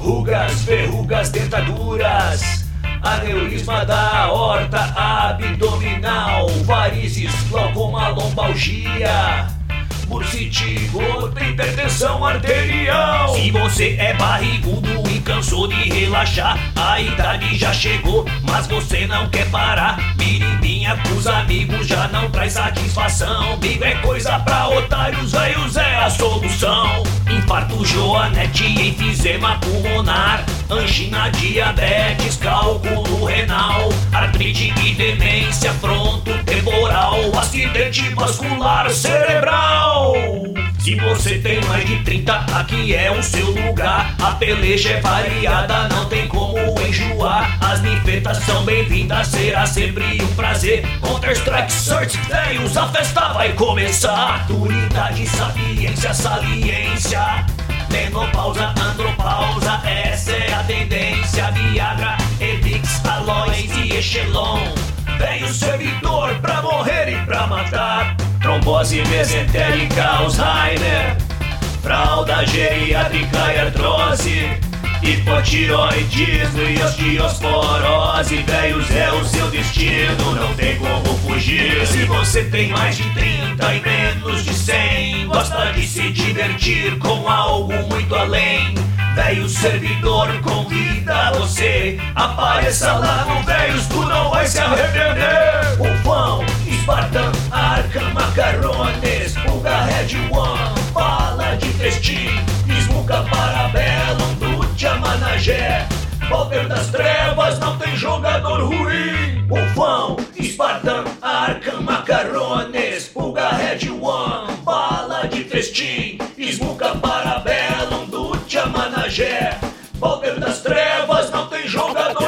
rugas, verrugas, dentaduras, aneurisma da aorta abdominal, varizes, glaucoma, lombalgia, bursite, gota, hipertensão arterial. Se você é barrigudo e cansou de relaxar, a idade já chegou, mas você não quer parar. Mirimbinha pros amigos já não traz satisfação. Bico é coisa pra otários, velhos é a solução. Infarto, joanete, enfisema pulmonar, angina, diabetes, cálculo renal, artrite e demência frontotemporal, acidente vascular cerebral. Se você tem mais de 30, aqui é o seu lugar. A peleja é variada, não tem como enjoar. As ninfetas são bem-vindas, será sempre um prazer. Counter-Strike, Search, velhos, a festa vai começar. Maturidade, sapiência, saliência, menopausa, andropausa, essa é a tendência. Viagra, Evix, Aloys e Echelon, velho servidor pra morrer e pra matar. Trombose mesentérica, Alzheimer, fralda geriátrica e artrose, hipotiroidismo e osteosporose. Velhos é o seu destino, não tem como fugir. Se você tem mais de 30 e menos de 100, gosta de se divertir com algo muito além, velho servidor convida você. Apareça lá no Velhos, tu não vai se arrepender. Ufão, Spartan, Arkham, Macarrones, Pulga, Red One, bala de festim, Smuca, Parabellum, Ducha, Managé, Poder das Trevas, não tem jogador ruim. Ufão, Spartan, Arkham, Macarrones, Pulga, Red One, bala de festim, Smuca, Parabellum, Ducha, Managé, Poder das Trevas, não tem jogador